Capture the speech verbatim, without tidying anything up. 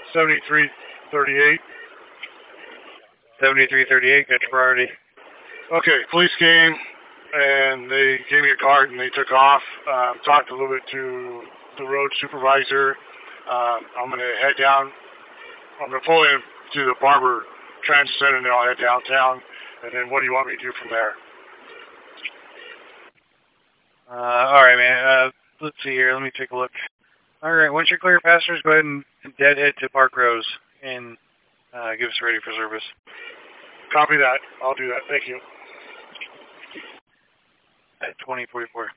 seventy-three thirty-eight. seventy-three thirty-eight, got your priority. Okay, police came, and they gave me a card, and they took off. Uh, talked a little bit to the road supervisor. Uh, I'm going to head down. I'm going to pull in to the Barber Transit Center, and then I'll head downtown. And then what do you want me to do from there? Uh, all right, man. Uh, let's see here. Let me take a look. All right, once you're clear, passengers, go ahead and deadhead to Park Rose and uh, give us ready for service. Copy that. I'll do that. Thank you. At twenty forty-four.